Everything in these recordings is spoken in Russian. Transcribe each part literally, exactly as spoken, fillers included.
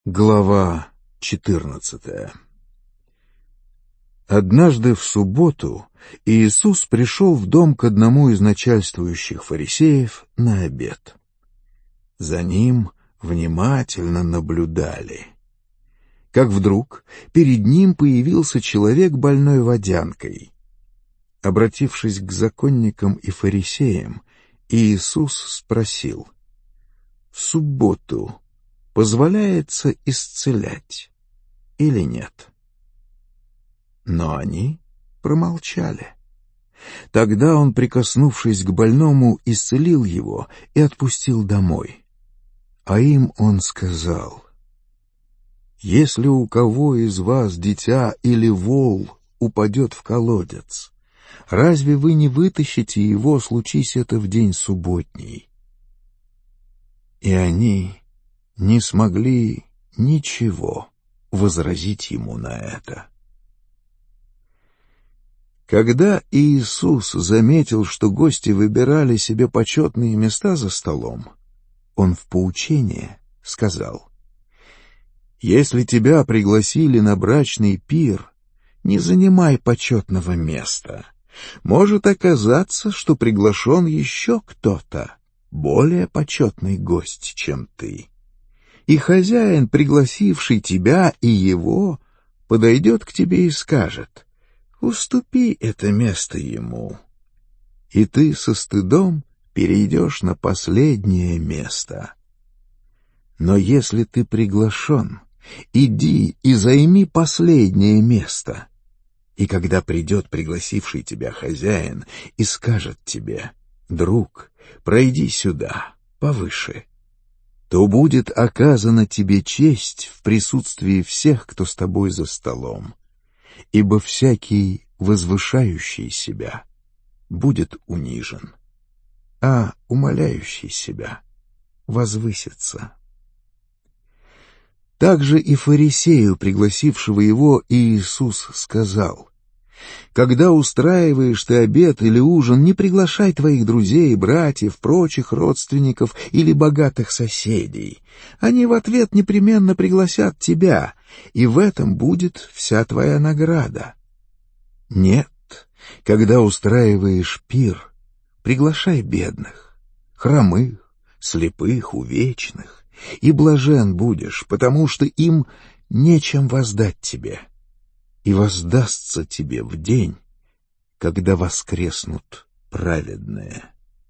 Глава четырнадцатая. Однажды в субботу Иисус пришел в дом к одному из начальствующих фарисеев на обед. За ним внимательно наблюдали. Как вдруг перед ним появился человек, больной водянкой. Обратившись к законникам и фарисеям, Иисус спросил: «В субботу позволяется исцелять или нет?» Но они промолчали. Тогда он, прикоснувшись к больному, исцелил его и отпустил домой. А им он сказал: «Если у кого из вас дитя или вол упадет в колодец, разве вы не вытащите его, случись это в день субботний?» И они не смогли ничего возразить ему на это. Когда Иисус заметил, что гости выбирали себе почетные места за столом, он в поучение сказал: «Если тебя пригласили на брачный пир, не занимай почетного места. Может оказаться, что приглашен еще кто-то, более почетный гость, чем ты. И хозяин, пригласивший тебя и его, подойдет к тебе и скажет: уступи это место ему. И ты со стыдом перейдешь на последнее место. Но если ты приглашен, иди и займи последнее место. И когда придет пригласивший тебя хозяин и скажет тебе: друг, пройди сюда, повыше, то будет оказана тебе честь в присутствии всех, кто с тобой за столом. Ибо всякий, возвышающий себя, будет унижен, а умаляющий себя возвысится». Также и фарисею, пригласившего его, Иисус сказал: «Когда устраиваешь ты обед или ужин, не приглашай твоих друзей, братьев, прочих родственников или богатых соседей. Они в ответ непременно пригласят тебя, и в этом будет вся твоя награда. Нет, когда устраиваешь пир, приглашай бедных, хромых, слепых, увечных, и блажен будешь, потому что им нечем воздать тебе, и воздастся тебе в день, когда воскреснут праведные».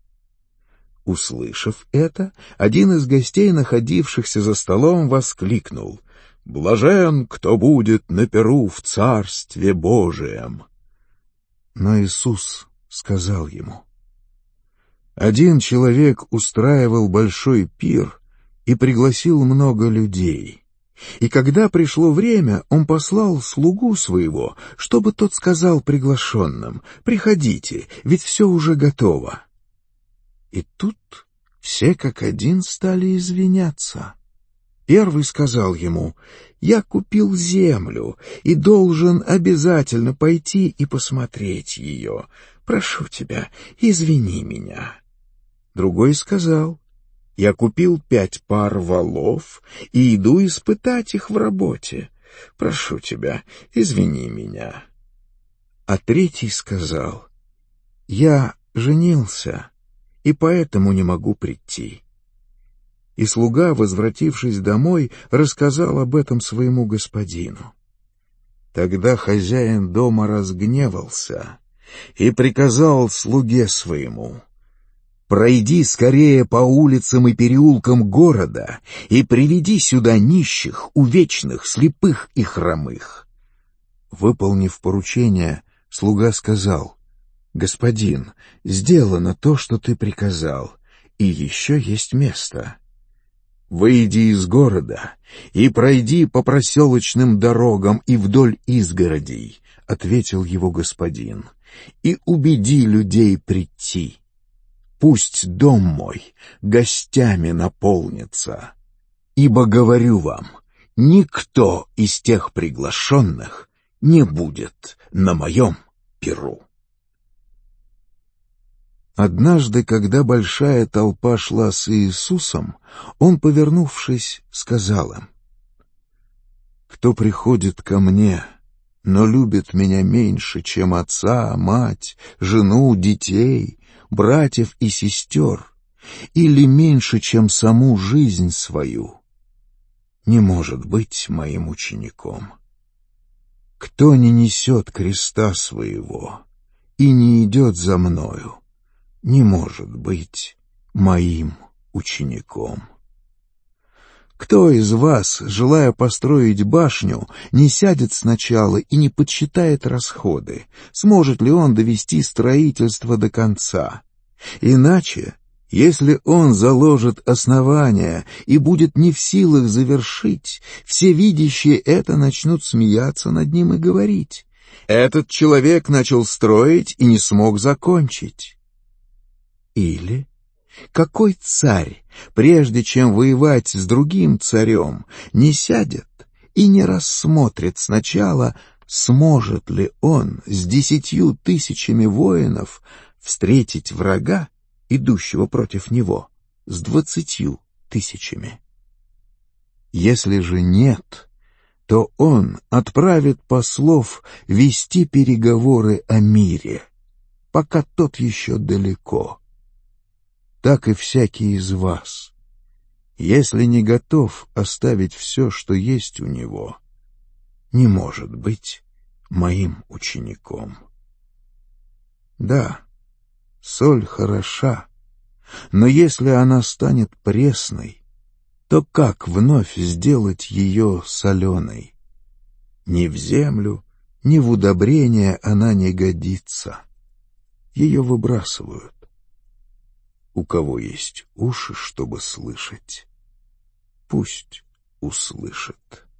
Услышав это, один из гостей, находившихся за столом, воскликнул: «Блажен, кто будет на пиру в Царстве Божием!» Но Иисус сказал ему: «Один человек устраивал большой пир и пригласил много людей. И когда пришло время, он послал слугу своего, чтобы тот сказал приглашенным: приходите, ведь все уже готово. И тут все как один стали извиняться. Первый сказал ему: я купил землю и должен обязательно пойти и посмотреть ее. Прошу тебя, извини меня. Другой сказал: я купил пять пар волов и иду испытать их в работе. Прошу тебя, извини меня. А третий сказал: я женился и поэтому не могу прийти. И слуга, возвратившись домой, рассказал об этом своему господину. Тогда хозяин дома разгневался и приказал слуге своему: пройди скорее по улицам и переулкам города и приведи сюда нищих, увечных, слепых и хромых. Выполнив поручение, слуга сказал: господин, сделано то, что ты приказал, и еще есть место. Выйди из города и пройди по проселочным дорогам и вдоль изгородей, — ответил его господин, — и убеди людей прийти. Пусть дом мой гостями наполнится. Ибо, говорю вам, никто из тех приглашенных не будет на моем пиру». Однажды, когда большая толпа шла с Иисусом, он, повернувшись, сказал им: кто приходит ко мне, но любит меня меньше, чем отца, мать, жену, детей, братьев и сестер, или меньше, чем саму жизнь свою, не может быть моим учеником. Кто не несет креста своего и не идет за мною, не может быть моим учеником. Кто из вас, желая построить башню, не сядет сначала и не подсчитает расходы, сможет ли он довести строительство до конца? Иначе, если он заложит основания и будет не в силах завершить, все видящие это начнут смеяться над ним и говорить: «Этот человек начал строить и не смог закончить». Или какой царь, прежде чем воевать с другим царем, не сядет и не рассмотрит сначала, сможет ли он с десятью тысячами воинов встретить врага, идущего против него, с двадцатью тысячами? Если же нет, то он отправит послов вести переговоры о мире, пока тот еще далеко. Так и всякий из вас, если не готов оставить все, что есть у него, не может быть моим учеником. Да, соль хороша, но если она станет пресной, то как вновь сделать ее соленой? Ни в землю, ни в удобрение она не годится. Ее выбрасывают. У кого есть уши, чтобы слышать, пусть услышит.